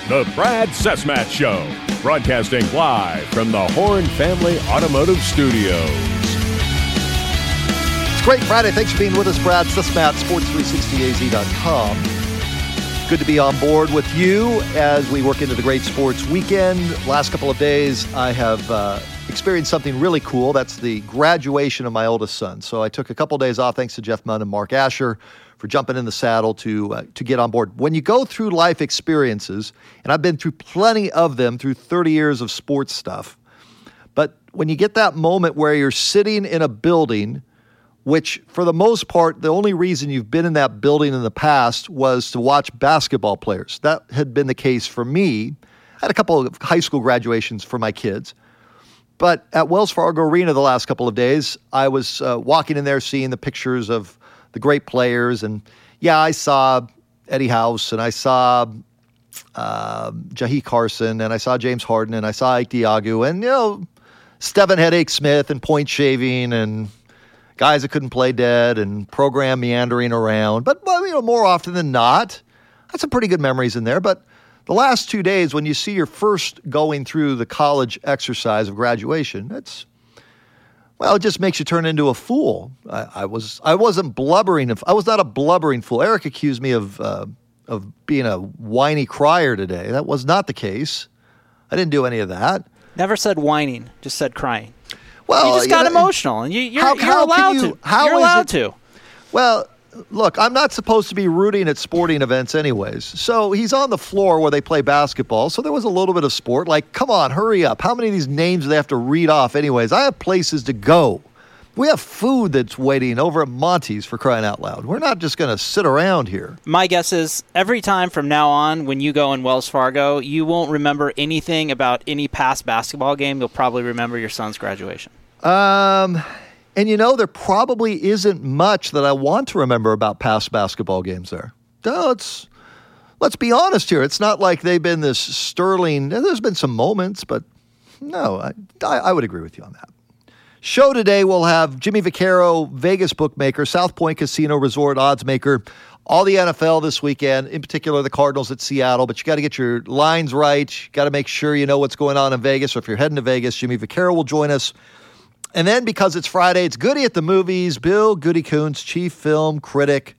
The Brad Cessmat Show, broadcasting live from the Horn Family Automotive Studios. It's Great Friday. Thanks for being with us, Brad Cessmat, sports360az.com. Good to be on board with you as we work into the great sports weekend. Last couple of days, I have experienced something really cool. That's the graduation of my oldest son. So I took a couple of days off, thanks to Jeff Munn and Mark Asher, for jumping in the saddle to get on board. When you go through life experiences, and I've been through plenty of them through 30 years of sports stuff, but when you get that moment where you're sitting in a building, which for the most part, the only reason you've been in that building in the past was to watch basketball players. That had been the case for me. I had a couple of high school graduations for my kids. But at Wells Fargo Arena the last couple of days, I was walking in there seeing the pictures of the great players. And yeah, I saw Eddie House, and I saw Jahi Carson, and I saw James Harden, and I saw Ike Diagu, and, Stephen Headache Smith and point shaving and guys that couldn't play dead and program meandering around. But, more often than not, had some pretty good memories in there. But the last 2 days, when you see your first going through the college exercise of graduation, it just makes you turn into a fool. I wasn't blubbering. I was not a blubbering fool. Eric accused me of being a whiny crier today. That was not the case. I didn't do any of that. Never said whining, just said crying. Well, you just got emotional, and you're allowed to. You're allowed to. Well, look, I'm not supposed to be rooting at sporting events anyways. So he's on the floor where they play basketball, so there was a little bit of sport. Like, come on, hurry up. How many of these names do they have to read off anyways? I have places to go. We have food that's waiting over at Monty's, for crying out loud. We're not just going to sit around here. My guess is every time from now on when you go in Wells Fargo, you won't remember anything about any past basketball game. You'll probably remember your son's graduation. And there probably isn't much that I want to remember about past basketball games there. No, let's be honest here. It's not like they've been this sterling. There's been some moments, but no, I would agree with you on that. Show today, we'll have Jimmy Vaccaro, Vegas bookmaker, South Point Casino Resort odds maker, all the NFL this weekend, in particular the Cardinals at Seattle, but you got to get your lines right. You got to make sure you know what's going on in Vegas. So if you're heading to Vegas, Jimmy Vaccaro will join us. And then because it's Friday, it's Goody at the Movies. Bill Goody Kuntz, chief film critic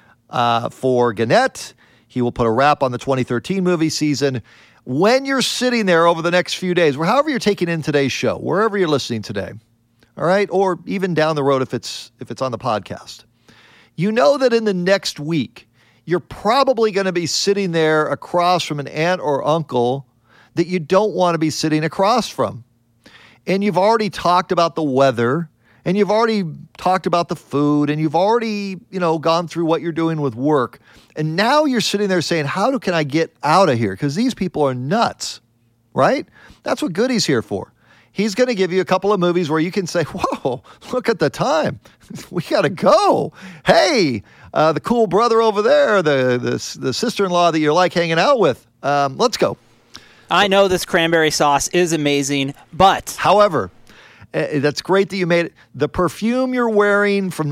for Gannett. He will put a wrap on the 2013 movie season. When you're sitting there over the next few days, or however you're taking in today's show, wherever you're listening today, all right, or even down the road if it's on the podcast, you know that in the next week, you're probably going to be sitting there across from an aunt or uncle that you don't want to be sitting across from. And you've already talked about the weather, and you've already talked about the food, and you've already, gone through what you're doing with work. And now you're sitting there saying, how can I get out of here? Because these people are nuts, right? That's what Goody's here for. He's going to give you a couple of movies where you can say, whoa, look at the time. We got to go. Hey, the cool brother over there, the sister-in-law that you like hanging out with, let's go. I know this cranberry sauce is amazing, but... However, that's great that you made it. The perfume you're wearing from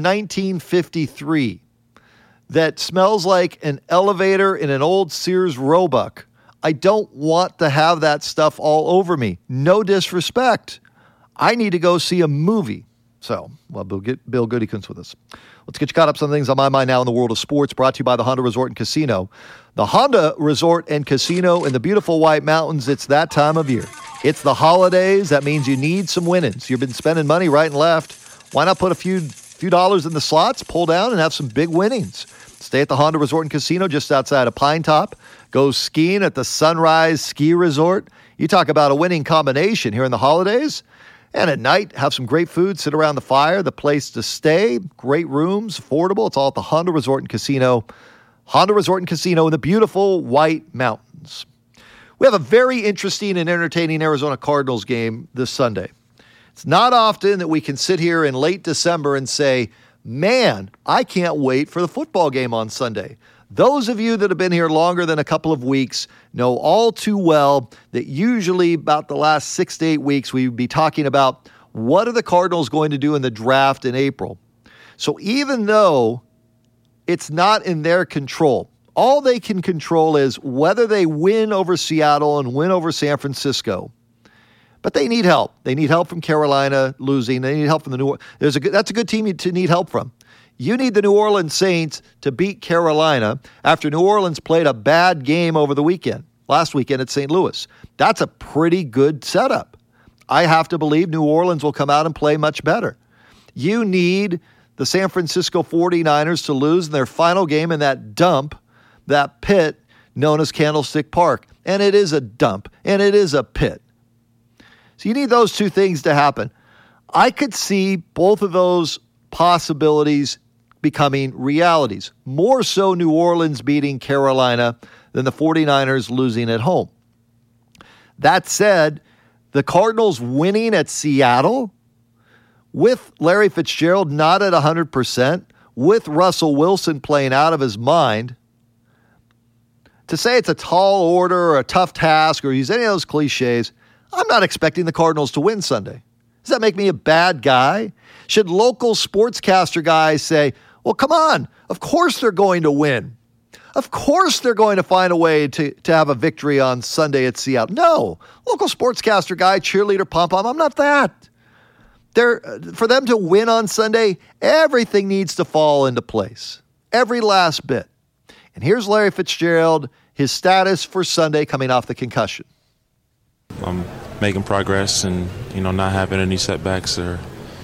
1953 that smells like an elevator in an old Sears Roebuck, I don't want to have that stuff all over me. No disrespect. I need to go see a movie. So, Bill Goody Kuntz with us. Let's get you caught up some things on my mind now in the world of sports, brought to you by the Honda Resort and Casino. The Honda Resort and Casino in the beautiful White Mountains. It's that time of year. It's the holidays. That means you need some winnings. You've been spending money right and left. Why not put a few dollars in the slots, pull down, and have some big winnings? Stay at the Honda Resort and Casino just outside of Pine Top. Go skiing at the Sunrise Ski Resort. You talk about a winning combination here in the holidays. And at night, have some great food, sit around the fire, the place to stay, great rooms, affordable. It's all at the Honda Resort and Casino. Honda Resort and Casino in the beautiful White Mountains. We have a very interesting and entertaining Arizona Cardinals game this Sunday. It's not often that we can sit here in late December and say, man, I can't wait for the football game on Sunday. Those of you that have been here longer than a couple of weeks know all too well that usually about the last 6 to 8 weeks, we would be talking about what are the Cardinals going to do in the draft in April. So even though it's not in their control, All they can control is whether they win over Seattle and win over San Francisco. But they need help. They need help from Carolina losing. They need help from the New Orleans. That's a good team to need help from. You need the New Orleans Saints to beat Carolina after New Orleans played a bad game over the weekend, last weekend at St. Louis. That's a pretty good setup. I have to believe New Orleans will come out and play much better. You need the San Francisco 49ers to lose in their final game in that dump, that pit known as Candlestick Park. And it is a dump, and it is a pit. So you need those two things to happen. I could see both of those possibilities becoming realities. More so New Orleans beating Carolina than the 49ers losing at home. That said, the Cardinals winning at Seattle with Larry Fitzgerald not at 100%, with Russell Wilson playing out of his mind, to say it's a tall order or a tough task or use any of those cliches, I'm not expecting the Cardinals to win Sunday. Does that make me a bad guy? Should local sportscaster guys say, well, come on, of course they're going to win. Of course they're going to find a way to have a victory on Sunday at Seattle. No, local sportscaster guy, cheerleader, pom-pom, I'm not that. For them to win on Sunday, everything needs to fall into place. Every last bit. And here's Larry Fitzgerald, his status for Sunday coming off the concussion. I'm making progress and, not having any setbacks or,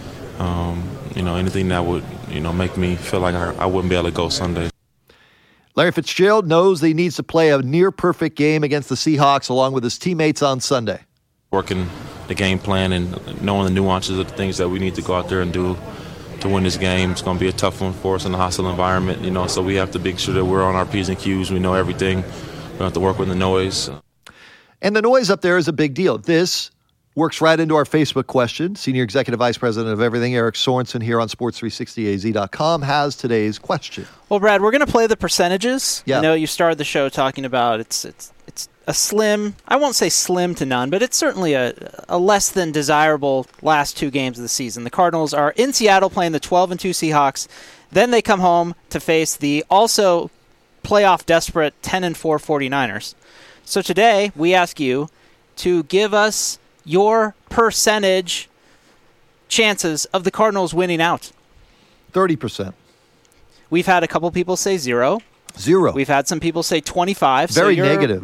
anything that would, make me feel like I wouldn't be able to go Sunday. Larry Fitzgerald knows that he needs to play a near-perfect game against the Seahawks along with his teammates on Sunday. Working the game plan and knowing the nuances of the things that we need to go out there and do to win this game. It's going to be a tough one for us in a hostile environment, so we have to make sure that we're on our P's and Q's. We know everything. We don't have to work with the noise. And the noise up there is a big deal. This works right into our Facebook question. Senior Executive Vice President of Everything, Eric Sorensen, here on Sports360AZ.com, has today's question. Well, Brad, we're going to play the percentages. Yeah. I know you started the show talking about it's a slim, I won't say slim to none, but it's certainly a less than desirable last two games of the season. The Cardinals are in Seattle playing the 12-2 Seahawks. Then they come home to face the also playoff desperate 10-4 49ers. So today, we ask you to give us your percentage chances of the Cardinals winning out. 30%. We've had a couple people say 0. 0. We've had some people say 25. Very so negative.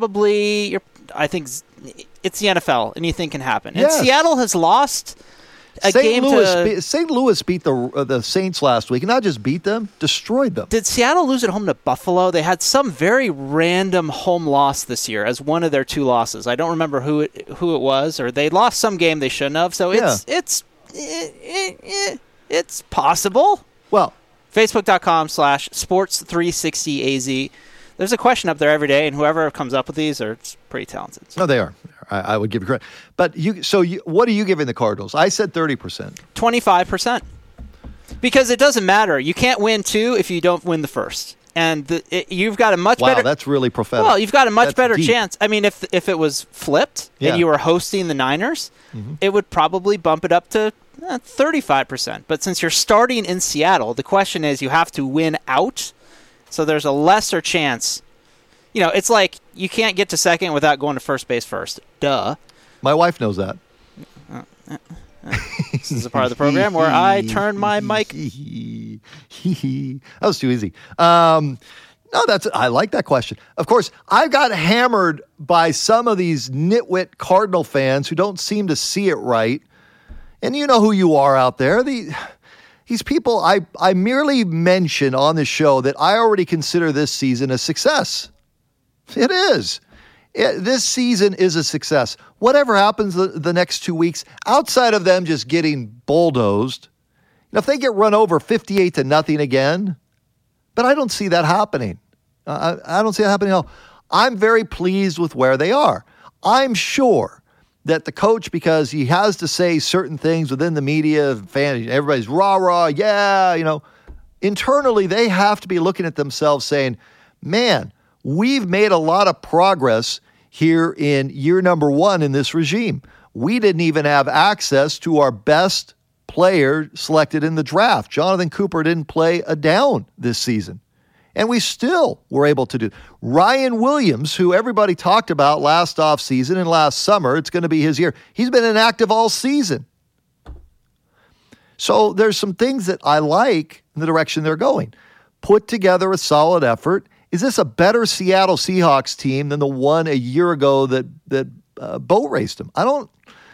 I think it's the NFL. Anything can happen. Yes. And Seattle has lost a game to... St. Louis beat the Saints last week, and not just beat them, destroyed them. Did Seattle lose at home to Buffalo? They had some very random home loss this year as one of their two losses. I don't remember who it was, or they lost some game they shouldn't have. So it's possible. Well, Facebook.com/sports360AZ. There's a question up there every day, and whoever comes up with these are pretty talented. So. No, they are. I would give you credit. But what are you giving the Cardinals? I said 30%. 25%. Because it doesn't matter. You can't win 2 if you don't win the first. And you've got a much better... Wow, that's really prophetic. Well, you've got a much better deep. chance. I mean, if it was flipped and you were hosting the Niners, it would probably bump it up to 35%. But since you're starting in Seattle, the question is you have to win out. So there's a lesser chance. It's like you can't get to second without going to first base first. Duh. My wife knows that. This is a part of the program where I turn my mic. That was too easy. No, I like that question. Of course, I got hammered by some of these nitwit Cardinal fans who don't seem to see it right. And you know who you are out there. These people, I merely mention on the show that I already consider this season a success. It is. This season is a success. Whatever happens the next 2 weeks, outside of them just getting bulldozed, if they get run over 58-0 again, but I don't see that happening. I don't see that happening at all. I'm very pleased with where they are. I'm sure that the coach, because he has to say certain things within the media, fans, everybody's rah-rah, yeah, internally they have to be looking at themselves saying, man, we've made a lot of progress here in year number 1 in this regime. We didn't even have access to our best player selected in the draft. Jonathan Cooper didn't play a down this season. And we still were able to do. Ryan Williams, who everybody talked about last offseason and last summer, it's going to be his year. He's been inactive all season. So there's some things that I like in the direction they're going. Put together a solid effort. Is this a better Seattle Seahawks team than the one a year ago that boat raced them? I don't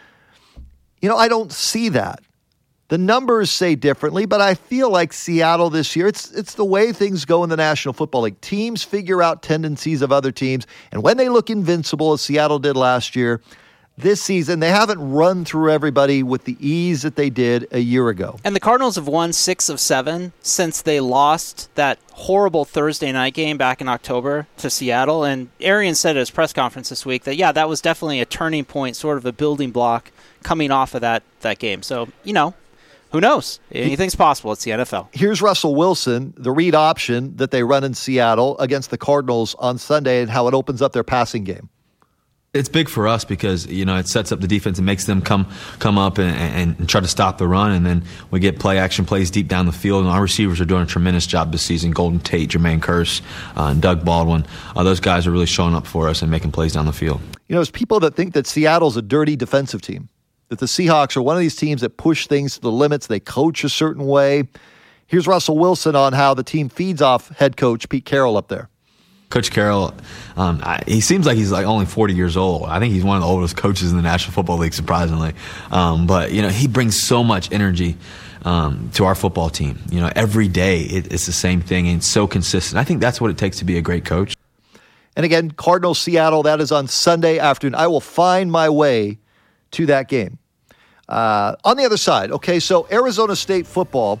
see that. The numbers say differently, but I feel like Seattle this year, it's the way things go in the National Football League. Teams figure out tendencies of other teams, and when they look invincible, as Seattle did last year, this season, they haven't run through everybody with the ease that they did a year ago. And the Cardinals have won 6 of 7 since they lost that horrible Thursday night game back in October to Seattle. And Arians said at his press conference this week that, that was definitely a turning point, sort of a building block coming off of that game. So, who knows? Anything's possible. It's the NFL. Here's Russell Wilson, the read option that they run in Seattle against the Cardinals on Sunday, and how it opens up their passing game. It's big for us because, it sets up the defense and makes them come up and try to stop the run. And then we get play action plays deep down the field. And our receivers are doing a tremendous job this season. Golden Tate, Jermaine Kearse, and Doug Baldwin. Those guys are really showing up for us and making plays down the field. There's people that think that Seattle's a dirty defensive team, that the Seahawks are one of these teams that push things to the limits. They coach a certain way. Here's Russell Wilson on how the team feeds off head coach Pete Carroll up there. Coach Carroll, he seems like he's only 40 years old. I think he's one of the oldest coaches in the National Football League, surprisingly. But he brings so much energy to our football team. Every day it's the same thing, and it's so consistent. I think that's what it takes to be a great coach. And again, Cardinals Seattle, that is on Sunday afternoon. I will find my way to that game. On the other side, okay, so Arizona State football,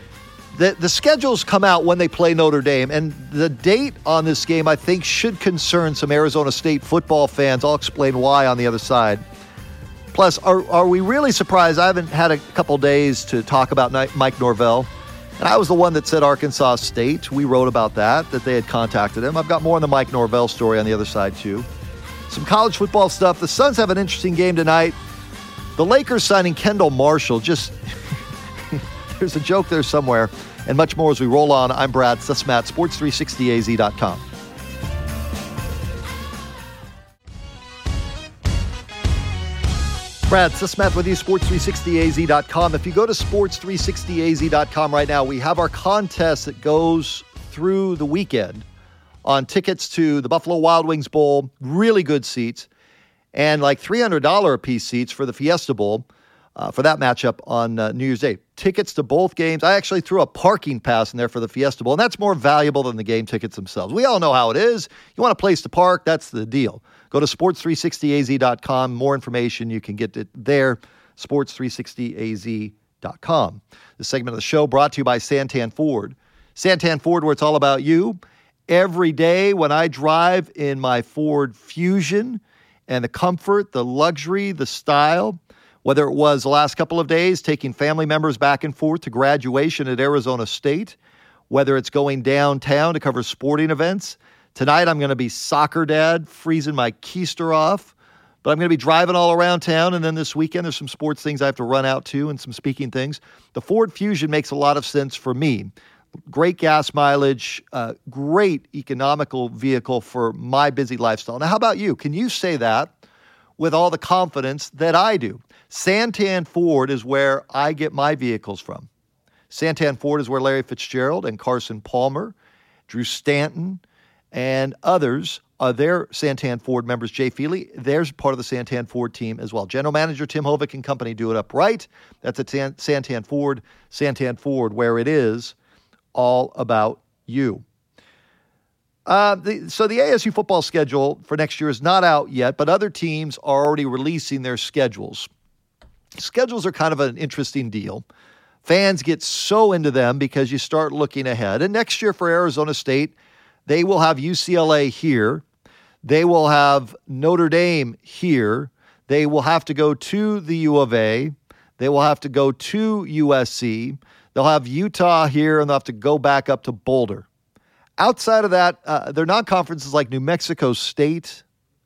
the schedules come out when they play Notre Dame, and the date on this game, I think, should concern some Arizona State football fans. I'll explain why on the other side. Plus, are we really surprised? I haven't had a couple days to talk about Mike Norvell, and I was the one that said Arkansas State. We wrote about that they had contacted him. I've got more on the Mike Norvell story on the other side, too. Some college football stuff. The Suns have an interesting game tonight. The Lakers signing Kendall Marshall, just... There's a joke there somewhere, and much more as we roll on. I'm Brad Sussmat, Sports360AZ.com. Brad Sussmat with you, Sports360AZ.com. If you go to Sports360AZ.com right now, we have our contest that goes through the weekend on tickets to the Buffalo Wild Wings Bowl, really good seats, and like $300 a piece seats for the Fiesta Bowl. For that matchup on New Year's Day. Tickets to both games. I actually threw a parking pass in there for the Fiesta Bowl, and that's more valuable than the game tickets themselves. We all know how it is. You want a place to park, that's the deal. Go to sports360az.com. More information, you can get it there, sports360az.com. This segment of the show brought to you by Santan Ford. Santan Ford, where it's all about you. Every day when I drive in my Ford Fusion and the comfort, the luxury, the style, whether it was the last couple of days taking family members back and forth to graduation at Arizona State, whether it's going downtown to cover sporting events. Tonight I'm going to be soccer dad, freezing my keister off, but I'm going to be driving all around town. And then this weekend there's some sports things I have to run out to and some speaking things. The Ford Fusion makes a lot of sense for me. Great gas mileage, great economical vehicle for my busy lifestyle. Now, how about you? Can you say that with all the confidence that I do? Santan Ford is where I get my vehicles from. Santan Ford is where Larry Fitzgerald and Carson Palmer, Drew Stanton, and others are their Santan Ford members. Jay Feely, there's part of the Santan Ford team as well. General Manager Tim Hovick and company do it up right. That's at Santan Ford, where it is all about you. So the ASU football schedule for next year is not out yet, but other teams are already releasing their schedules. Schedules are kind of an interesting deal. Fans get so into them because you start looking ahead. And next year for Arizona State, they will have UCLA here. They will have Notre Dame here. They will have to go to the U of A. They will have to go to USC. They'll have Utah here, and they'll have to go back up to Boulder. Outside of that, their non-conferences like New Mexico State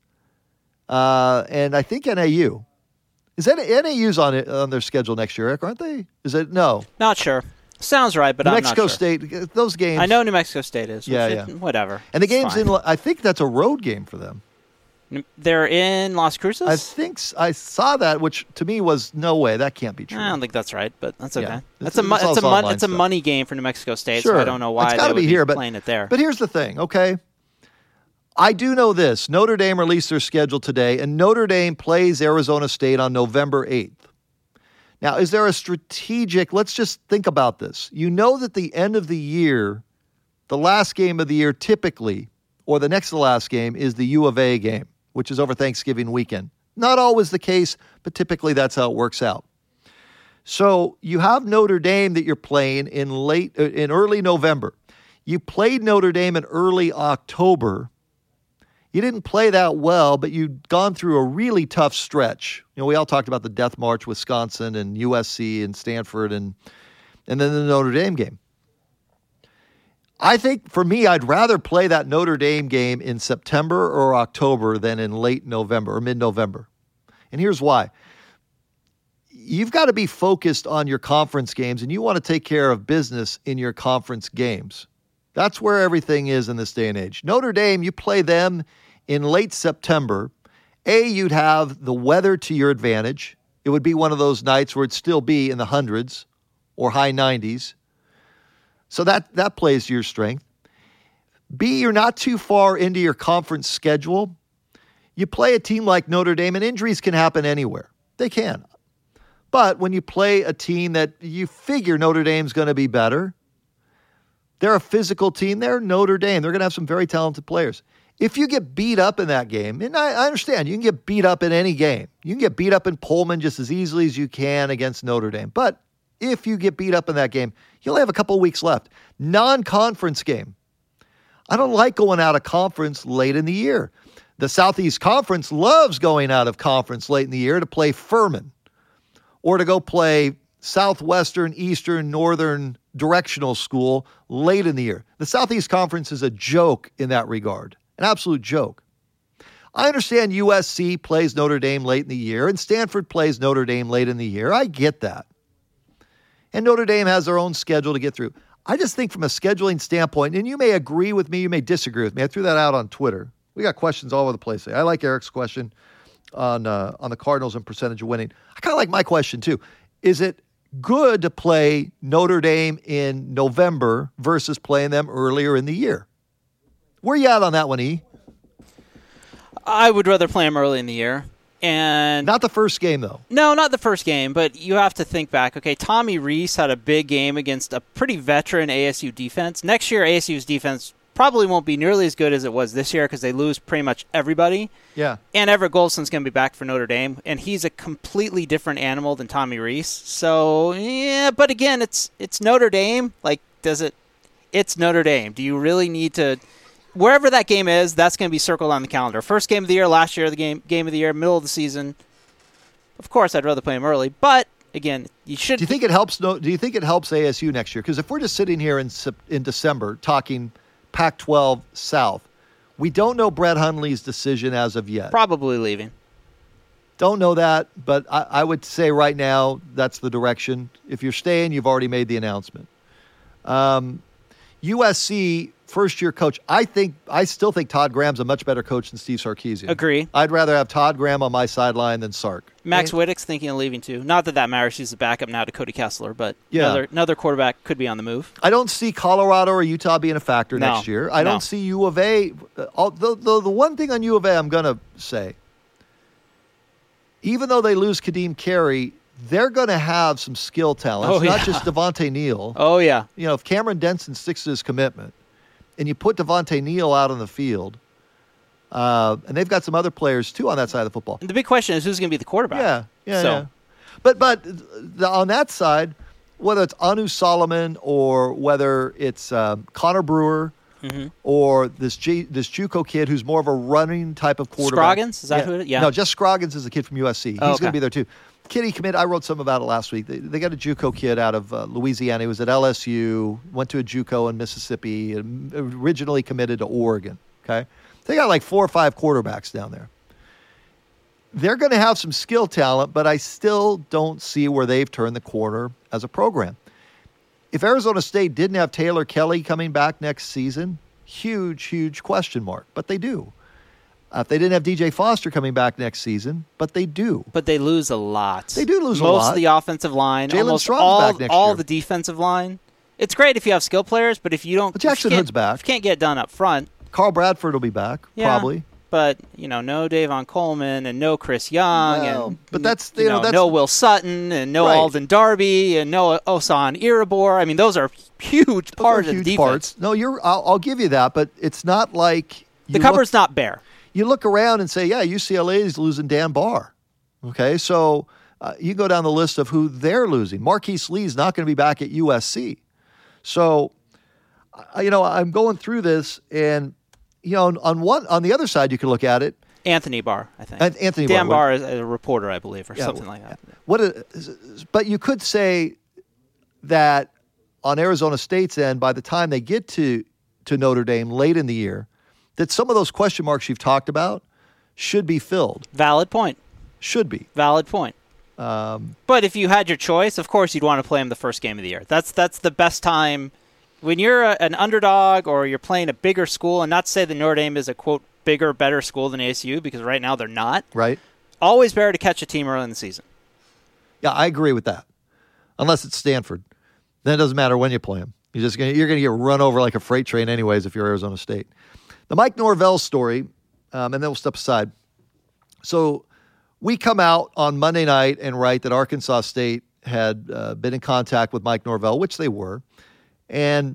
and I think NAU. Is that NAU's on their schedule next year, Eric, aren't they? Is it? No. Not sure. Sounds right, but New I'm Mexico not sure. State, those games. I know New Mexico State is. Yeah. Whatever. And the It's game's fine. I think that's a road game for them. They're in Las Cruces? I think I saw that, which to me was no way. That can't be true. I don't think that's right, but that's okay. Yeah. It's It's all online it's a stuff. money game for New Mexico State, Sure. so I don't know why It's gotta they would be be here, but, playing it there. But here's the thing, okay? I do know this. Notre Dame released their schedule today, and Notre Dame plays Arizona State on November 8th. Now, is there a strategic, let's just think about this. You know that the end of the year, the last game of the year typically, or the next to last game, is the U of A game, which is over Thanksgiving weekend. Not always the case, but typically that's how it works out. So you have Notre Dame that you're playing in early November. You played Notre Dame in early October. You didn't play that well, but you'd gone through a really tough stretch. You know, we all talked about the Death March, Wisconsin and USC and Stanford and then the Notre Dame game. I think for me, I'd rather play that Notre Dame game in September or October than in late November or mid-November. And here's why. You've got to be focused on your conference games, and you want to take care of business in your conference games. That's where everything is in this day and age. Notre Dame, you play them in late September. You'd have the weather to your advantage. It would be one of those nights where it'd still be in the hundreds or high 90s. So that plays to your strength. B, you're not too far into your conference schedule. You play a team like Notre Dame, and injuries can happen anywhere. They can. But when you play a team that you figure Notre Dame's going to be better, they're a physical team. They're Notre Dame. They're going to have some very talented players. If you get beat up in that game, and I understand you can get beat up in any game. You can get beat up in Pullman just as easily as you can against Notre Dame. But if you get beat up in that game, you'll have a couple of weeks left. Non-conference game. I don't like going out of conference late in the year. The Southeast Conference loves going out of conference late in the year to play Furman or to go play Southwestern, Eastern, Northern directional school late in the year. The Southeast Conference is a joke in that regard, an absolute joke. I understand USC plays Notre Dame late in the year and Stanford plays Notre Dame late in the year. I get that. And Notre Dame has their own schedule to get through. I just think from a scheduling standpoint, and you may agree with me, you may disagree with me. I threw that out on Twitter. We got questions all over the place. I like Eric's question on the Cardinals and percentage of winning. I kind of like my question too. Is it good to play Notre Dame in November versus playing them earlier in the year? Where you at on that one, E? I would rather play them early in the year. And not the first game, though. No, not the first game, but you have to think back. Okay, Tommy Rees had a big game against a pretty veteran ASU defense. Next year, ASU's defense probably won't be nearly as good as it was this year because they lose pretty much everybody. Yeah. And Everett Golson's going to be back for Notre Dame, and he's a completely different animal than Tommy Rees. So, yeah, but again, it's Notre Dame. Like, it's Notre Dame. Do you really need to... Wherever that game is, that's going to be circled on the calendar. First game of the year, last year, the game of the year, middle of the season. Of course, I'd rather play them early, but again, you should. Do you think it helps? Do you think it helps ASU next year? Because if we're just sitting here in December talking Pac-12 South, we don't know Brett Hundley's decision as of yet. Probably leaving. Don't know that, but I would say right now that's the direction. If you're staying, you've already made the announcement. USC first-year coach. I still think Todd Graham's a much better coach than Steve Sarkisian. Agree. I'd rather have Todd Graham on my sideline than Sark. Max Wittick's thinking of leaving too. Not that matters. He's the backup now to Cody Kessler, but yeah. another quarterback could be on the move. I don't see Colorado or Utah being a factor next year. I don't see U of A. The one thing on U of A I'm going to say, even though they lose Kadeem Carey, they're going to have some skill talent. It's not just Devontae Neal. Oh, yeah. You know, if Cameron Denson sticks to his commitment, and you put Devontae Neal out on the field, and they've got some other players, too, on that side of the football. And the big question is who's going to be the quarterback. Yeah. But on that side, whether it's Anu Solomon or whether it's Connor Brewer or this JUCO kid who's more of a running type of quarterback. Scroggins? Is that who it is? Yeah. No, just Scroggins is a kid from USC. He's going to be there, too. Kid he committed, I wrote something about it last week. They got a JUCO kid out of Louisiana. He was at LSU, went to a JUCO in Mississippi, and originally committed to Oregon. Okay, they got like 4 or 5 quarterbacks down there. They're going to have some skill talent, but I still don't see where they've turned the corner as a program. If Arizona State didn't have Taylor Kelly coming back next season, huge question mark. But they do. If they didn't have DJ Foster coming back next season, but they do. But they lose a lot. They do lose a lot. lot. Most of the offensive line, Jalen almost Strawn's back next all year. the defensive line. It's great if you have skill players, but if you don't, But Jackson Hood's back. If you can't get it done up front. Carl Bradford will be back, probably. But no Davon Coleman and no Chris Young but that's no Will Sutton and no Right. Alden Darby and no Osan Iribor. I mean, those are huge parts of the defense. Parts. No, I'll give you that, but it's not like The cupboard's not bare. You look around and say, yeah, UCLA is losing Dan Barr. Okay, so you go down the list of who they're losing. Marquise Lee's not going to be back at USC. So, I'm going through this, and on the other side, you can look at it. Anthony Barr, I think. Anthony Dan Barr Barr is a reporter, I believe, or something like that. But you could say that on Arizona State's end, by the time they get to Notre Dame late in the year, that some of those question marks you've talked about should be filled. Valid point. Should be. Valid point. But if you had your choice, of course you'd want to play him the first game of the year. That's the best time. When you're an underdog or you're playing a bigger school, and not to say that Notre Dame is a, quote, bigger, better school than ASU, because right now they're not. Right. Always better to catch a team early in the season. Yeah, I agree with that. Unless it's Stanford. Then it doesn't matter when you play them. You're going to get run over like a freight train anyways if you're Arizona State. The Mike Norvell story, and then we'll step aside. So we come out on Monday night and write that Arkansas State had been in contact with Mike Norvell, which they were, and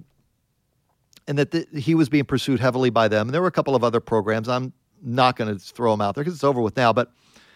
that he was being pursued heavily by them. And there were a couple of other programs. I'm not going to throw them out there because it's over with now. But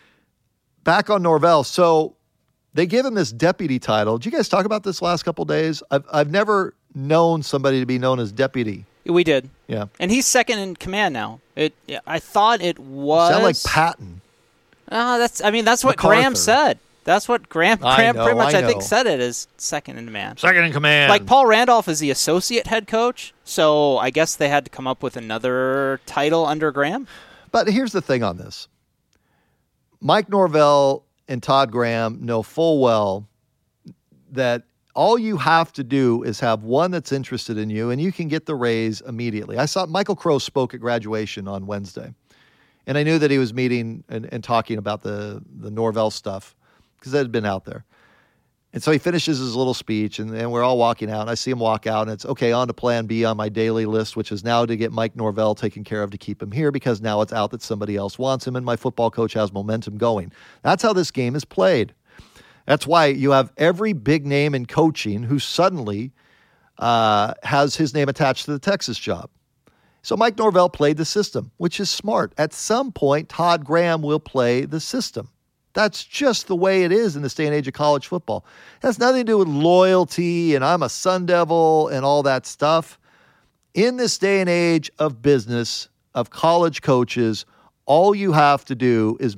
back on Norvell, so they give him this deputy title. Did you guys talk about this last couple of days? I've never known somebody to be known as deputy. We did. Yeah. And he's second in command now. I thought it was. Sound like Patton. That's what MacArthur. Graham said. That's what Graham pretty much I I think know. said it as second in command. Second in command. Like Paul Randolph is the associate head coach, so I guess they had to come up with another title under Graham. But here's the thing on this. Mike Norvell and Todd Graham know full well that all you have to do is have one that's interested in you, and you can get the raise immediately. I saw Michael Crow spoke at graduation on Wednesday, and I knew that he was meeting and talking about the Norvell stuff because that had been out there. And so he finishes his little speech, and we're all walking out, and I see him walk out, and it's, okay, on to plan B on my daily list, which is now to get Mike Norvell taken care of to keep him here because now it's out that somebody else wants him, and my football coach has momentum going. That's how this game is played. That's why you have every big name in coaching who suddenly has his name attached to the Texas job. So Mike Norvell played the system, which is smart. At some point, Todd Graham will play the system. That's just the way it is in this day and age of college football. It has nothing to do with loyalty and I'm a Sun Devil and all that stuff. In this day and age of business, of college coaches, all you have to do is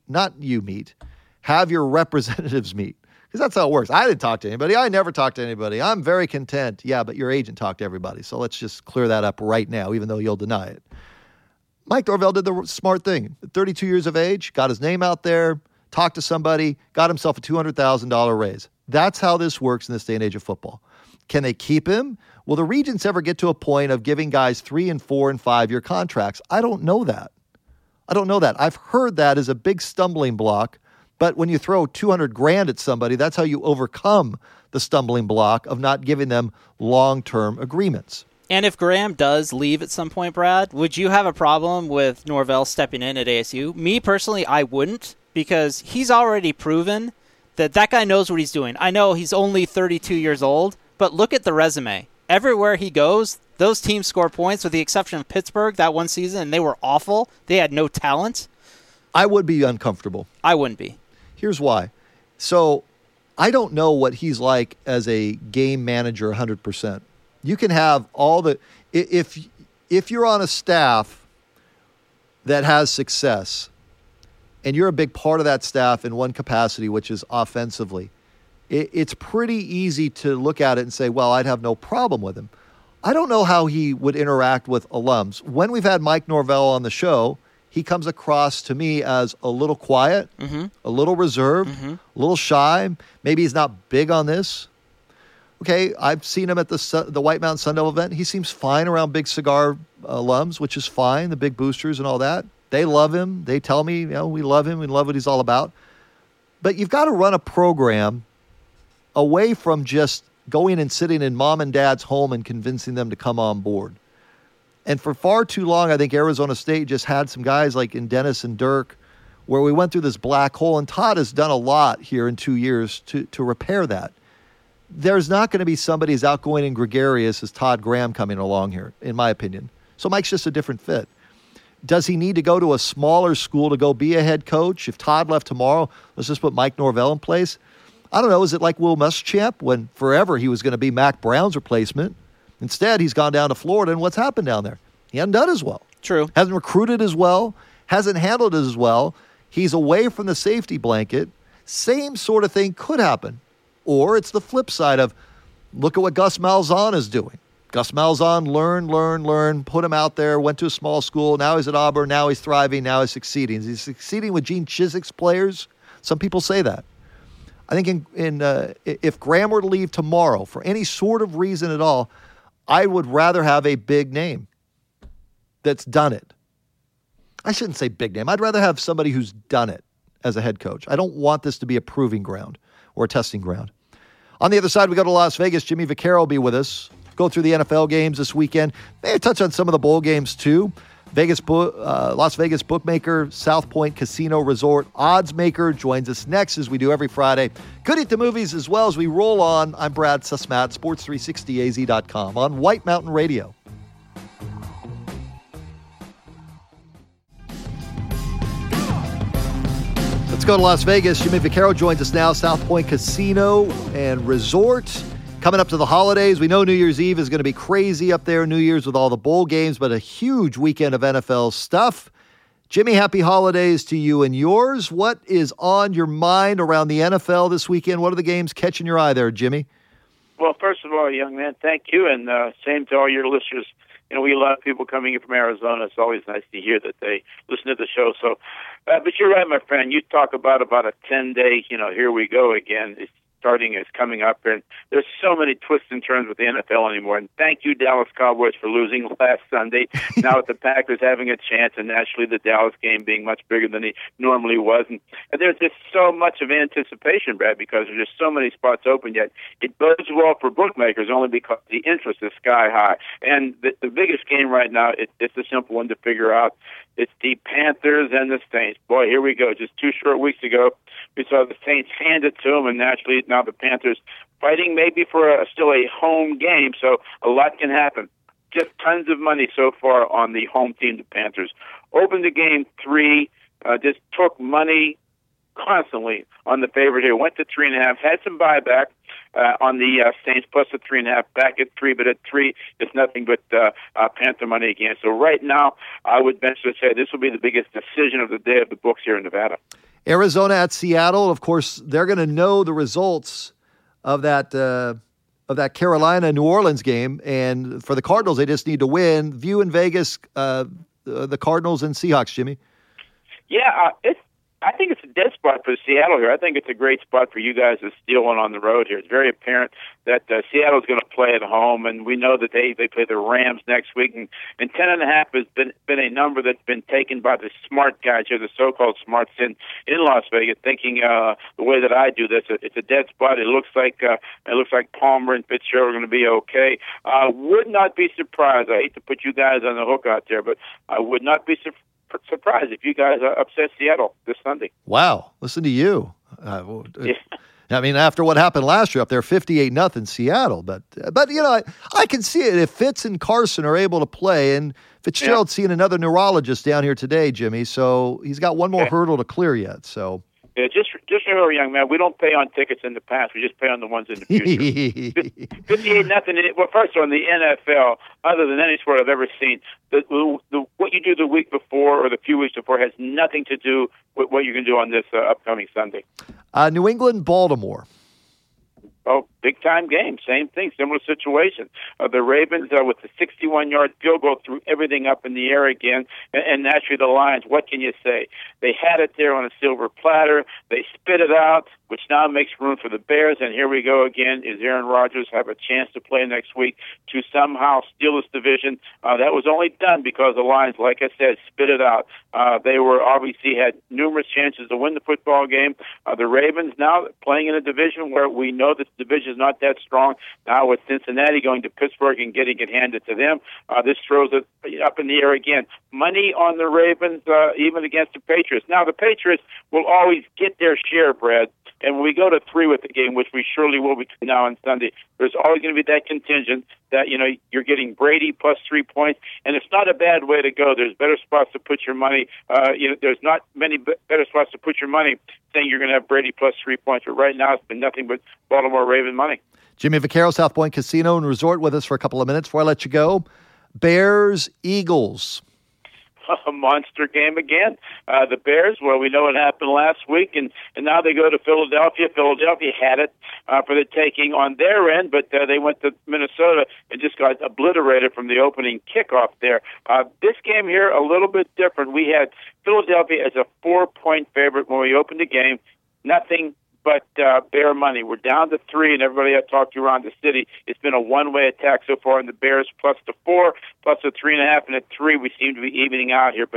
have your representatives meet. Because that's how it works. I didn't talk to anybody. I never talked to anybody. I'm very content. Yeah, but your agent talked to everybody. So let's just clear that up right now, even though you'll deny it. Mike Norvell did the smart thing. At 32 years of age, got his name out there, talked to somebody, got himself a $200,000 raise. That's how this works in this day and age of football. Can they keep him? Will the Regents ever get to a point of giving guys 3 and 4 and 5 year contracts? I don't know that. I've heard that as a big stumbling block. But when you throw $200,000 at somebody, that's how you overcome the stumbling block of not giving them long-term agreements. And if Graham does leave at some point, Brad, would you have a problem with Norvell stepping in at ASU? Me personally, I wouldn't, because he's already proven that guy knows what he's doing. I know he's only 32 years old, but look at the resume. Everywhere he goes, those teams score points, with the exception of Pittsburgh that one season, and they were awful. They had no talent. I would be uncomfortable. I wouldn't be. Here's why. So I don't know what he's like as a game manager 100%. You can have all the – if you're on a staff that has success and you're a big part of that staff in one capacity, which is offensively, it's pretty easy to look at it and say, well, I'd have no problem with him. I don't know how he would interact with alums. When we've had Mike Norvell on the show, he comes across to me as a little quiet, a little reserved, a little shy. Maybe he's not big on this. Okay, I've seen him at the White Mountain Sun Devil event. He seems fine around Big Cigar alums, which is fine, the big boosters and all that. They love him. They tell me, we love him. We love what he's all about. But you've got to run a program away from just going and sitting in mom and dad's home and convincing them to come on board. And for far too long, I think Arizona State just had some guys like in Dennis and Dirk where we went through this black hole, and Todd has done a lot here in 2 years to repair that. There's not going to be somebody as outgoing and gregarious as Todd Graham coming along here, in my opinion. So Mike's just a different fit. Does he need to go to a smaller school to go be a head coach? If Todd left tomorrow, let's just put Mike Norvell in place. I don't know. Is it like Will Muschamp when forever he was going to be Mac Brown's replacement? Instead, he's gone down to Florida, and what's happened down there? He hasn't done as well. True. Hasn't recruited as well. Hasn't handled it as well. He's away from the safety blanket. Same sort of thing could happen. Or it's the flip side of, look at what Gus Malzahn is doing. Gus Malzahn learned, put him out there, went to a small school. Now he's at Auburn. Now he's thriving. Now he's succeeding. He's succeeding with Gene Chiswick's players. Some people say that. I think if Graham were to leave tomorrow for any sort of reason at all, I would rather have a big name that's done it. I shouldn't say big name. I'd rather have somebody who's done it as a head coach. I don't want this to be a proving ground or a testing ground. On the other side, we go to Las Vegas. Jimmy Vaccaro will be with us. Go through the NFL games this weekend. Maybe touch on some of the bowl games too. Las Vegas bookmaker, South Point Casino Resort odds maker joins us next as we do every Friday. Could eat the movies as well as we roll on. I'm Brad Sussmat, sports360az.com on White Mountain Radio. Let's go to Las Vegas. Jimmy Vaccaro joins us now, South Point Casino and Resort. Coming up to the holidays, we know New Year's Eve is going to be crazy up there, New Year's with all the bowl games, but a huge weekend of NFL stuff. Jimmy, happy holidays to you and yours. What is on your mind around the NFL this weekend? What are the games catching your eye there, Jimmy? Well, first of all, young man, thank you, and same to all your listeners. We have a lot of people coming in from Arizona. It's always nice to hear that they listen to the show. So, but you're right, my friend. You talk about a 10-day, here we go again. It's coming up, and there's so many twists and turns with the NFL anymore. And thank you, Dallas Cowboys, for losing last Sunday. Now with the Packers having a chance, and naturally the Dallas game being much bigger than it normally was. And there's just so much of anticipation, Brad, because there's just so many spots open yet. It bodes well for bookmakers only because the interest is sky high. And the biggest game right now, it's a simple one to figure out. It's the Panthers and the Saints. Boy, here we go. Just 2 short weeks ago, we saw the Saints hand it to them, and naturally now the Panthers fighting maybe for still a home game, so a lot can happen. Just tons of money so far on the home team, the Panthers. Opened the game 3, just took money constantly on the favorite here. Went to 3.5, had some buyback on the Saints plus the 3.5, back at 3, but at 3, it's nothing but Panther money again. So right now, I would venture to say this will be the biggest decision of the day of the books here in Nevada. Arizona at Seattle. Of course, they're going to know the results of that Carolina-New Orleans game, and for the Cardinals, they just need to win. View in Vegas, the Cardinals and Seahawks, Jimmy. Yeah, I think it's a dead spot for Seattle here. I think it's a great spot for you guys to steal one on the road here. It's very apparent that Seattle's going to play at home, and we know that they play the Rams next week. And 10.5 has been a number that's been taken by the smart guys here, the so-called smarts in Las Vegas, thinking the way that I do this. It's a dead spot. It looks like Palmer and Fitzgerald are going to be okay. Would not be surprised. I hate to put you guys on the hook out there, but I would not be surprised if you guys upset Seattle this Sunday. Wow. Listen to you. Yeah. I mean, after what happened last year up there, 58-0 Seattle. But I can see it if Fitz and Carson are able to play. And Fitzgerald's seeing another neurologist down here today, Jimmy. So he's got one more hurdle to clear yet. So. Yeah, just remember, young man, we don't pay on tickets in the past. We just pay on the ones in the future. 58-0. Well, first on the NFL, other than any sport I've ever seen, what you do the week before or the few weeks before has nothing to do with what you can do on this upcoming Sunday. New England, Baltimore. Oh, big-time game. Same thing, similar situation. The Ravens, with the 61-yard field goal, threw everything up in the air again. And naturally, the Lions, what can you say? They had it there on a silver platter. They spit it out which now makes room for the Bears. And here we go again. Is Aaron Rodgers have a chance to play next week to somehow steal this division? That was only done because the Lions, like I said, spit it out. They were obviously had numerous chances to win the football game. The Ravens now playing in a division where we know that the division is not that strong. Now with Cincinnati going to Pittsburgh and getting it handed to them, this throws it up in the air again. Money on the Ravens, even against the Patriots. Now the Patriots will always get their share, Brad. And when we go to 3 with the game, which we surely will between now and Sunday, there's always going to be that contingent that, you're getting Brady plus 3 points. And it's not a bad way to go. There's better spots to put your money. There's not many better spots to put your money saying you're going to have Brady plus 3 points. But right now it's been nothing but Baltimore Raven money. Jimmy Vaccaro, South Point Casino and Resort, with us for a couple of minutes before I let you go. Bears, Eagles. A monster game again. The Bears, well, we know what happened last week, and now they go to Philadelphia. Philadelphia had it for the taking on their end, but they went to Minnesota and just got obliterated from the opening kickoff there. This game here, a little bit different. We had Philadelphia as a 4-point favorite when we opened the game. Nothing but Bear money. We're down to 3, and everybody I talked to around the city, it's been a one-way attack so far, and the Bears plus the 4, plus the 3.5, and at 3, we seem to be evening out here. But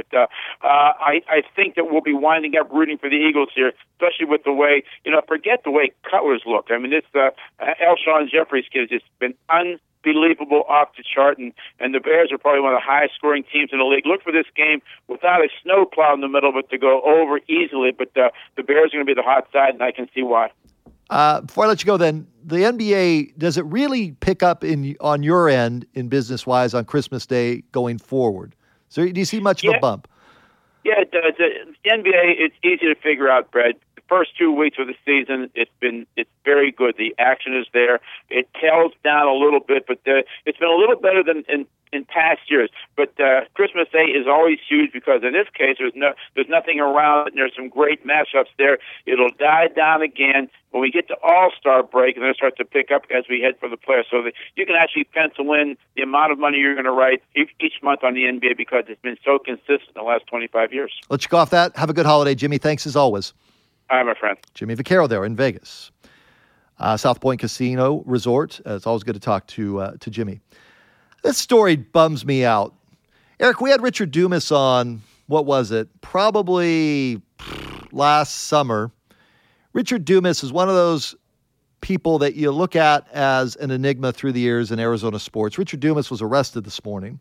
I think that we'll be winding up rooting for the Eagles here, especially with the way, forget the way Cutler's looked. I mean, this Alshon Jeffrey's kid has just been unbelievable, off the chart, and the Bears are probably one of the highest scoring teams in the league. Look for this game without a snowplow in the middle of it to go over easily, but the Bears are going to be the hot side, and I can see why. Before I let you go then, the NBA, does it really pick up on your end in business-wise on Christmas Day going forward? So do you see much of a bump? Yeah, it does. The NBA, it's easy to figure out, Brad. The first 2 weeks of the season, it's very good. The action is there. It tails down a little bit, but it's been a little better than in past years. But Christmas Day is always huge because in this case, there's nothing around it, and there's some great matchups there. It'll die down again when we get to All-Star break, and then it starts to pick up as we head for the playoffs. So that you can actually pencil in the amount of money you're going to write each month on the NBA because it's been so consistent in the last 25 years. Let's go off that. Have a good holiday, Jimmy. Thanks as always. All right, my friend. Jimmy Vaccaro there in Vegas. South Point Casino Resort. It's always good to talk to Jimmy. This story bums me out. Eric, we had Richard Dumas on, what was it? Probably last summer. Richard Dumas is one of those people that you look at as an enigma through the years in Arizona sports. Richard Dumas was arrested this morning.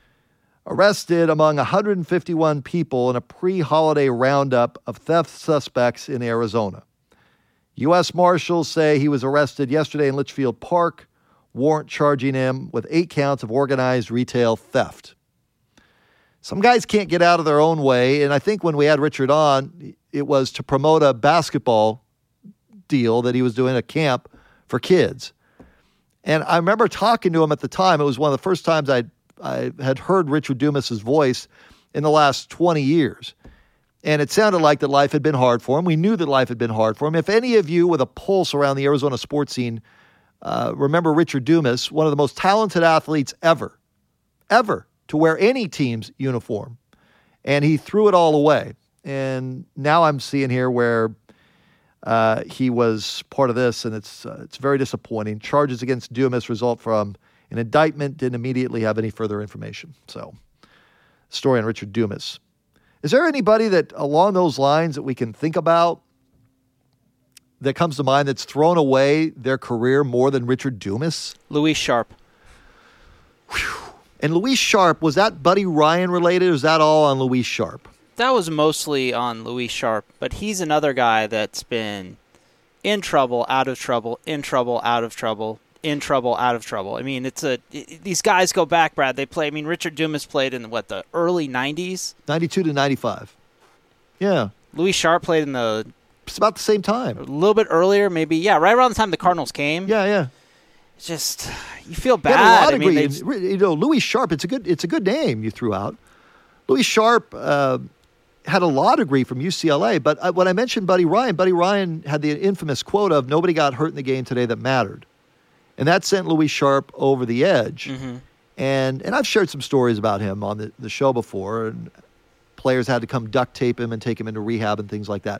Arrested among 151 people in a pre-holiday roundup of theft suspects in Arizona. U.S. Marshals say he was arrested yesterday in Litchfield Park, warrant charging him with 8 counts of organized retail theft. Some guys can't get out of their own way, and I think when we had Richard on, it was to promote a basketball deal that he was doing at camp for kids. And I remember talking to him at the time. It was one of the first times I had heard Richard Dumas's voice in the last 20 years. And it sounded like that life had been hard for him. We knew that life had been hard for him. If any of you with a pulse around the Arizona sports scene remember Richard Dumas, one of the most talented athletes ever to wear any team's uniform. And he threw it all away. And now I'm seeing here where he was part of this, and it's very disappointing. Charges against Dumas result from an indictment, didn't immediately have any further information. So, story on Richard Dumas. Is there anybody that along those lines that we can think about that comes to mind that's thrown away their career more than Richard Dumas? Luis Sharp. Whew. And Luis Sharp, was that Buddy Ryan related, or is that all on Luis Sharp? That was mostly on Luis Sharp, but he's another guy that's been in trouble, out of trouble, in trouble, out of trouble, in trouble, out of trouble. I mean, these guys go back, Brad. They play. I mean, Richard Dumas played in the early 90s? 92 to 95. Yeah. Luis Sharp played in it's about the same time. A little bit earlier, maybe. Yeah, right around the time the Cardinals came. Yeah. It's just, you feel bad. He had a lot of degree. Luis Sharp, it's a good name you threw out. Luis Sharp had a law degree from UCLA, but when I mentioned Buddy Ryan had the infamous quote of, "Nobody got hurt in the game today that mattered." And that sent Luis Sharp over the edge. Mm-hmm. And I've shared some stories about him on the show before, and players had to come duct tape him and take him into rehab and things like that.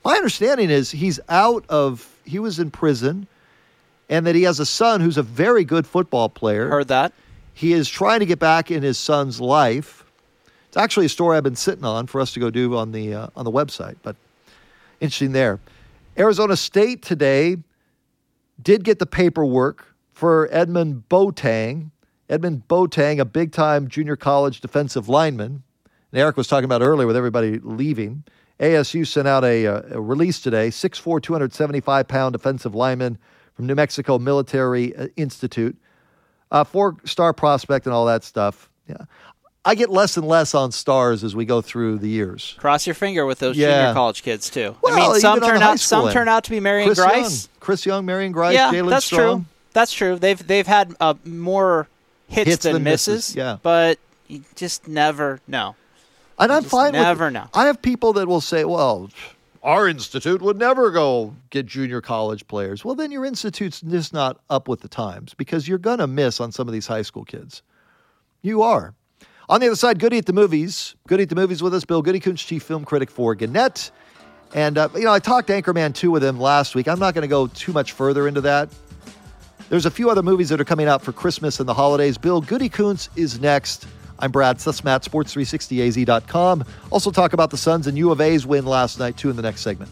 My understanding is he was in prison, and that he has a son who's a very good football player. Heard that. He is trying to get back in his son's life. It's actually a story I've been sitting on for us to go do on the website, but interesting there. Arizona State today did get the paperwork for Edmund Boateng. Edmund Boateng, a big-time junior college defensive lineman. And Eric was talking about earlier with everybody leaving. ASU sent out a release today, 6'4", 275-pound defensive lineman from New Mexico Military Institute. 4-star prospect and all that stuff. Yeah, I get less and less on stars as we go through the years. Cross your finger with those junior college kids too. Well, I mean, some turn out to be Marion Grice. Chris Young, Marion Grice, yeah, Jalen that's Strong. True. That's true. They've had more hits than misses. Yeah, but you just never know. And I'm fine with it. Never know. I have people that will say, well, our institute would never go get junior college players. Well, then your institute's just not up with the times because you're going to miss on some of these high school kids. You are. On the other side, Goody at the Movies. Goody at the Movies with us, Bill Goodykoontz, chief film critic for Gannett. And, I talked Anchorman 2 with him last week. I'm not going to go too much further into that. There's a few other movies that are coming out for Christmas and the holidays. Bill Goodykoontz is next. I'm Brad Sussman, sports360az.com. Also talk about the Suns and U of A's win last night, too, in the next segment.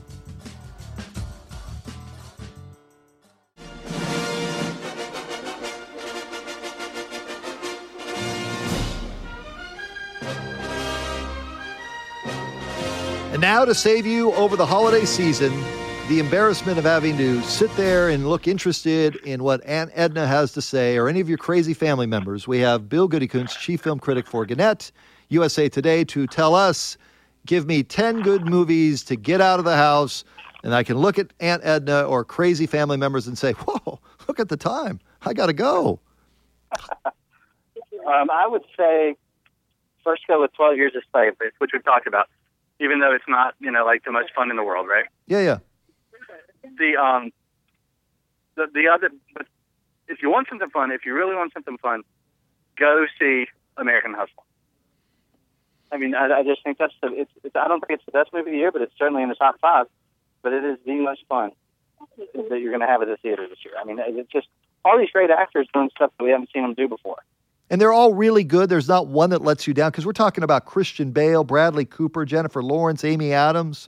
And now to save you over the holiday season, the embarrassment of having to sit there and look interested in what Aunt Edna has to say or any of your crazy family members, we have Bill Goodykoontz, chief film critic for Gannett, USA Today, to tell us, give me 10 good movies to get out of the house, and I can look at Aunt Edna or crazy family members and say, whoa, look at the time. I got to go. I would say first go with 12 Years a Slave, which we've talked about, even though it's not, like the most fun in the world, right? Yeah. The other, but if you want something fun, if you really want something fun, go see American Hustle. I mean, I just think I don't think it's the best movie of the year, but it's certainly in the top 5. But it is the most fun that you're going to have at the theater this year. I mean, it's just all these great actors doing stuff that we haven't seen them do before. And they're all really good. There's not one that lets you down because we're talking about Christian Bale, Bradley Cooper, Jennifer Lawrence, Amy Adams.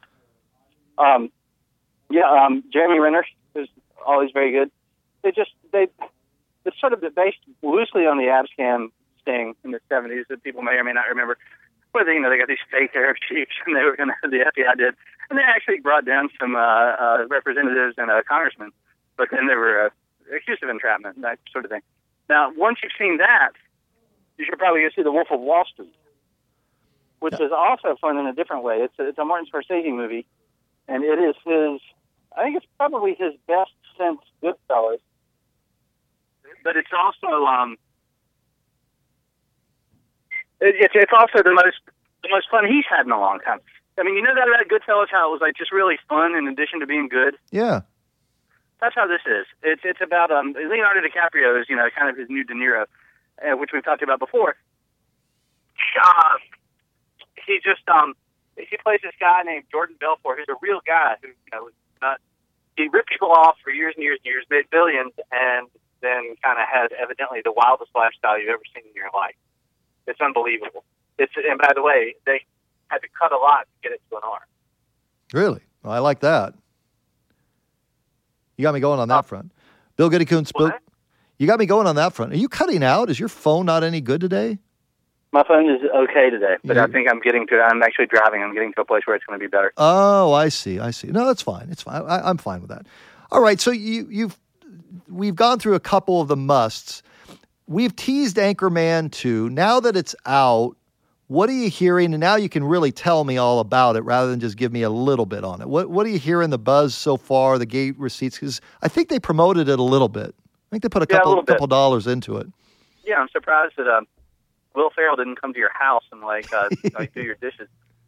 Jeremy Renner is always very good. It's sort of based loosely on the Abscam sting in the 70s that people may or may not remember. Where they got these fake Arab chiefs and they were going to, the FBI did, and they actually brought down some representatives and a congressman, but then they were accused of entrapment and that sort of thing. Now, once you've seen that, you should probably go see The Wolf of Wall Street, which is also fun in a different way. It's a Martin Scorsese movie, and it is I think it's probably his best since Goodfellas. But it's also it's also the most fun he's had in a long time. I mean, that about Goodfellas, how it was like just really fun in addition to being good. Yeah. That's how this is. It's about Leonardo DiCaprio is kind of his new De Niro, which we've talked about before. He just he plays this guy named Jordan Belfort, who's a real guy who he ripped people off for years and years and years, made billions, and then kind of has evidently the wildest lifestyle you've ever seen in your life. It's unbelievable. And by the way, they had to cut a lot to get it to an R. Really? Well, I like that. You got me going on that front. Bill Goodykoontz, you got me going on that front. Are you cutting out? Is your phone not any good today? My phone is okay today, but I think I'm actually driving. I'm getting to a place where it's going to be better. Oh, I see. No, that's fine. It's fine. I'm fine with that. All right, so we've gone through a couple of the musts. We've teased Anchorman 2. Now that it's out, what are you hearing? And now you can really tell me all about it rather than just give me a little bit on it. What are you hearing the buzz so far, the gate receipts? Because I think they promoted it a little bit. I think they put a couple dollars into it. Yeah, I'm surprised that Will Ferrell didn't come to your house and do your dishes.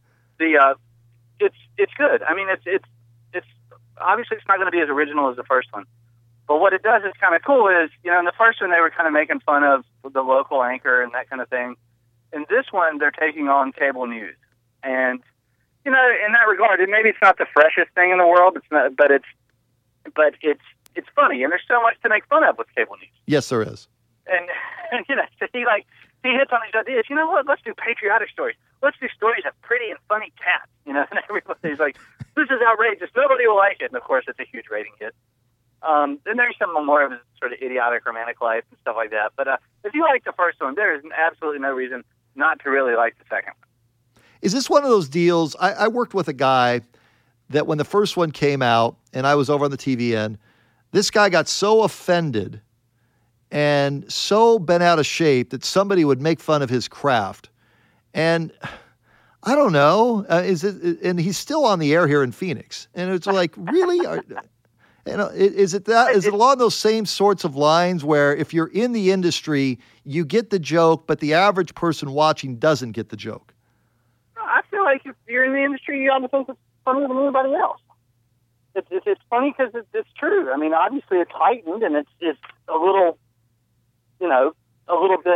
It's good. I mean, it's obviously it's not going to be as original as the first one, but what it does is kind of cool. Is in the first one they were kind of making fun of the local anchor and that kind of thing. In this one, they're taking on cable news, and in that regard, maybe it's not the freshest thing in the world. It's not, but it's funny, and there's so much to make fun of with cable news. Yes, there is. And so he hits on these ideas. You know what? Let's do patriotic stories. Let's do stories of pretty and funny cats. And everybody's like, this is outrageous. Nobody will like it. And of course, it's a huge rating hit. Then there's some more of his sort of idiotic romantic life and stuff like that. But if you like the first one, there is absolutely no reason not to really like the second one. Is this one of those deals? I worked with a guy that when the first one came out, and I was over on the TV end, this guy got so offended and so bent out of shape that somebody would make fun of his craft. And I don't know, and he's still on the air here in Phoenix. And it's like, really? Is it along those same sorts of lines where if you're in the industry, you get the joke, but the average person watching doesn't get the joke? I feel like if you're in the industry, you ought to think it's funnier than anybody else. It's funny because it's true. I mean, obviously it's heightened and it's a little, a little bit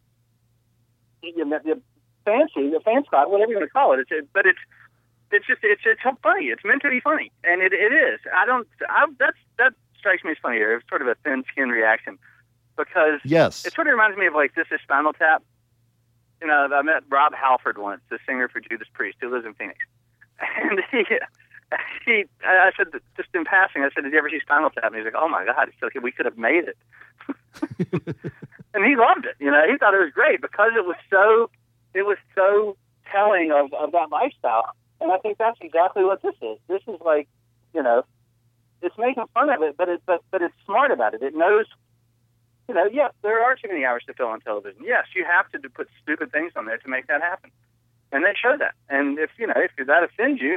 fancy, the fan spot, whatever you want to call it. But it's so funny. It's meant to be funny, and it is. That strikes me as funnier. It's sort of a thin-skinned reaction because yes, it sort of reminds me of like This Is Spinal Tap. I met Rob Halford once, the singer for Judas Priest, who lives in Phoenix, and I said, just in passing, I said, did you ever see Spinal Tap? And he's like, oh my God, we could have made it. And he loved it. He thought it was great because it was so telling of that lifestyle. And I think that's exactly what this is. This is like, it's making fun of it, but it's smart about it. It knows, yes, there are too many hours to fill on television. Yes, you have to put stupid things on there to make that happen. And they show that. And if that offends you,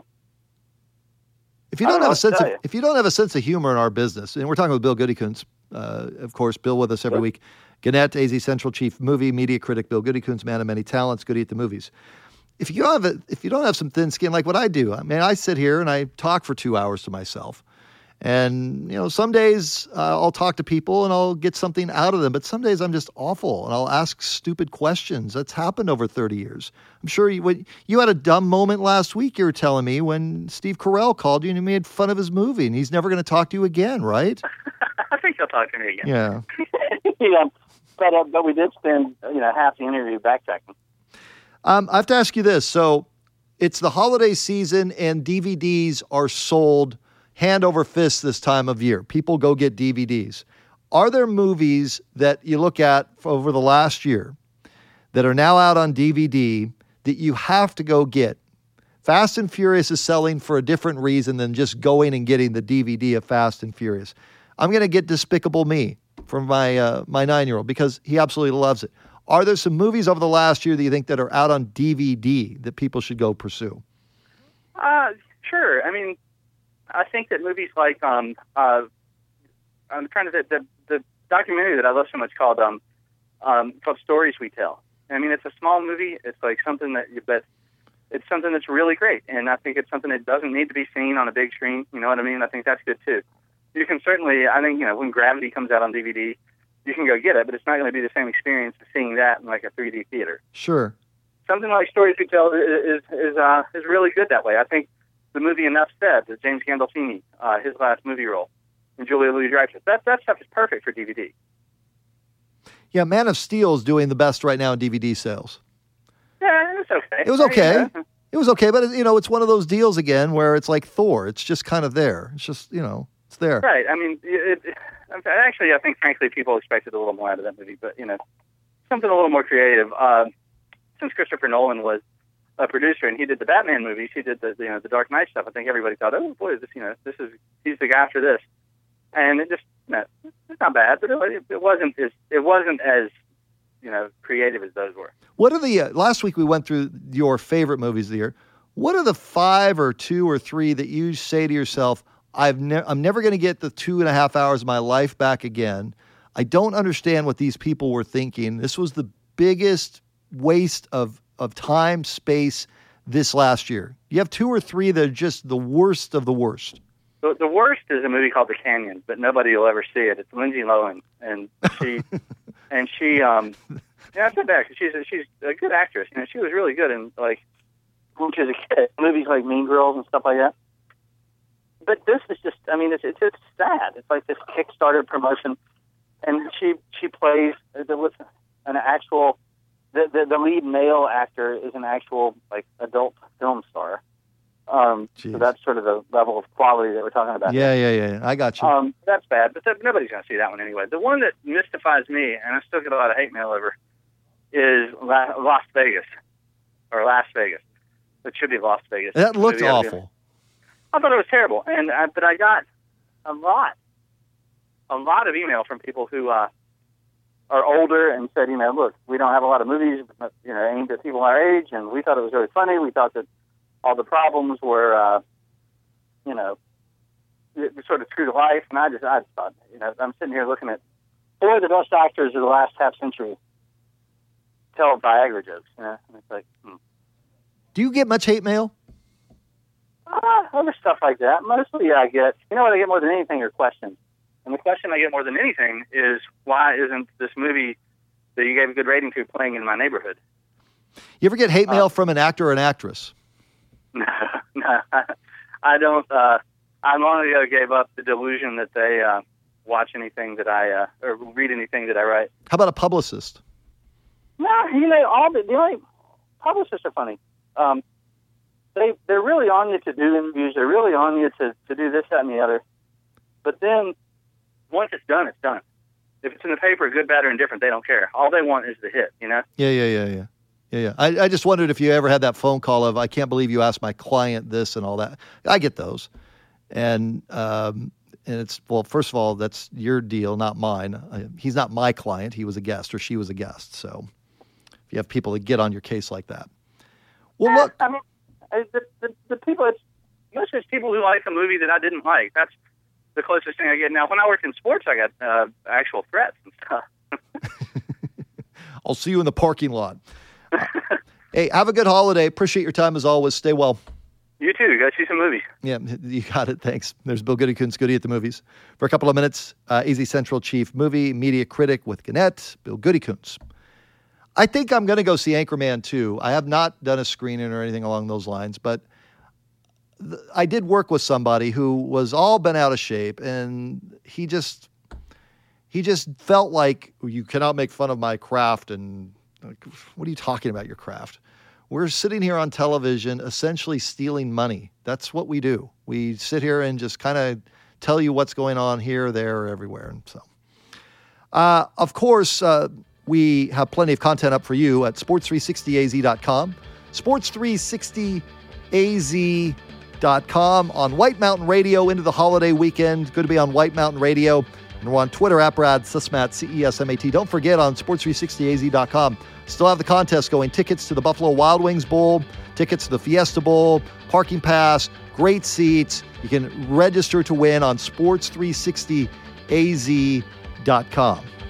If you don't have a sense of humor in our business, and we're talking with Bill Goodykoontz, of course, Bill with us every week, Gannett, AZ Central Chief Movie Media Critic, Bill Goodykoontz, man of many talents, Goody at the movies. If you don't have some thin skin like what I do, I mean, I sit here and I talk for 2 hours to myself, and some days I'll talk to people and I'll get something out of them, but some days I'm just awful and I'll ask stupid questions. That's happened over 30 years. I'm sure you had a dumb moment last week. You were telling me when Steve Carell called you and you made fun of his movie, and he's never going to talk to you again, right? I think he'll talk to me again. Yeah. But we did spend half the interview backtracking. I have to ask you this. So it's the holiday season and DVDs are sold hand over fist this time of year. People go get DVDs. Are there movies that you look at over the last year that are now out on DVD that you have to go get? Fast and Furious is selling for a different reason than just going and getting the DVD of Fast and Furious. I'm going to get Despicable Me for my 9-year-old because he absolutely loves it. Are there some movies over the last year that you think that are out on DVD that people should go pursue? Sure. I mean, I think that movies like I'm trying to the documentary that I love so much called Stories We Tell. I mean, it's a small movie. It's like something but it's something that's really great, and I think it's something that doesn't need to be seen on a big screen. You know what I mean? I think that's good too. You can certainly, I think, when Gravity comes out on DVD, you can go get it, but it's not going to be the same experience as seeing that in like a 3D theater. Sure. Something like Stories We Tell is really good that way. I think the movie Enough Said, the James Gandolfini, his last movie role, and Julia Louis-Dreyfus, that stuff is perfect for DVD. Yeah, Man of Steel is doing the best right now in DVD sales. Yeah, it's okay. It was okay. It was okay, but it's one of those deals again where it's like Thor. It's just kind of there. It's just, it's there. Right. I mean, I think, frankly, people expected a little more out of that movie, but, something a little more creative. Since Christopher Nolan was a producer and he did the Batman movies, he did the Dark Knight stuff, I think everybody thought, oh, boy, he's the guy for this. And it just, it's not bad, but it wasn't as creative as those were. What are the, last week we went through your favorite movies of the year. What are the 5 or 2 or 3 that you say to yourself, I'm never going to get the 2.5 hours of my life back again. I don't understand what these people were thinking. This was the biggest waste of time, space this last year. You have 2 or 3 that are just the worst of the worst. The worst is a movie called The Canyon, but nobody will ever see it. It's Lindsay Lohan, and she I said that 'cause she's a good actress. She was really good, and like when she was a kid. Movies like Mean Girls and stuff like that. But this is just, I mean, it's sad. It's like this Kickstarter promotion, and she plays with an actual, the lead male actor is an actual like adult film star. So that's sort of the level of quality that we're talking about. Yeah. I got you. That's bad, but nobody's going to see that one anyway. The one that mystifies me, and I still get a lot of hate mail over, is Las Vegas. It should be Las Vegas. That looked awful. I thought it was terrible, but I got a lot of email from people who are older and said, look, we don't have a lot of movies, aimed at people our age, and we thought it was really funny. We thought that all the problems were, sort of true to life. And I thought, I'm sitting here looking at four of the best actors of the last half century tell Viagra jokes. And it's like, Do you get much hate mail? Other stuff like that. Mostly I get, what I get more than anything are questions. And the question I get more than anything is, why isn't this movie that you gave a good rating to playing in my neighborhood? You ever get hate mail from an actor or an actress? No, I don't. I long ago gave up the delusion that they watch anything that I or read anything that I write. How about a publicist? No, the only publicists are funny. They're really on you to do interviews. They're really on you to do this, that, and the other. But then once it's done, it's done. If it's in the paper, good, bad, or indifferent, they don't care. All they want is the hit. Yeah. I just wondered if you ever had that phone call of, I can't believe you asked my client this and all that. I get those. And it's, well, first of all, that's your deal, not mine. He's not my client. He was a guest or she was a guest. So if you have people that get on your case like that. Well, look. I mean, the people, mostly it's people who like a movie that I didn't like. That's the closest thing I get. Now, when I worked in sports, I got actual threats and stuff. I'll see you in the parking lot. Hey, have a good holiday. Appreciate your time as always. Stay well. You too. Go see some movies. Yeah, you got it. Thanks. There's Bill Goody-Coons, Goody at the Movies. For a couple of minutes, AZ Central Chief Movie Media Critic with Gannett, Bill Goody-Coons. I think I'm going to go see Anchorman 2. I have not done a screening or anything along those lines, but I did work with somebody who was all bent out of shape, and he just felt like, you cannot make fun of my craft, and like, what are you talking about, your craft? We're sitting here on television essentially stealing money. That's what we do. We sit here and just kind of tell you what's going on here, there, everywhere. And so, of course, we have plenty of content up for you at sports360az.com, sports360az.com, on White Mountain Radio into the holiday weekend. Good to be on White Mountain Radio. And we're on Twitter, @BradSesmat, CESMAT. Don't forget, on sports360az.com, still have the contest going. Tickets to the Buffalo Wild Wings Bowl, tickets to the Fiesta Bowl, parking pass, great seats. You can register to win on sports360az.com.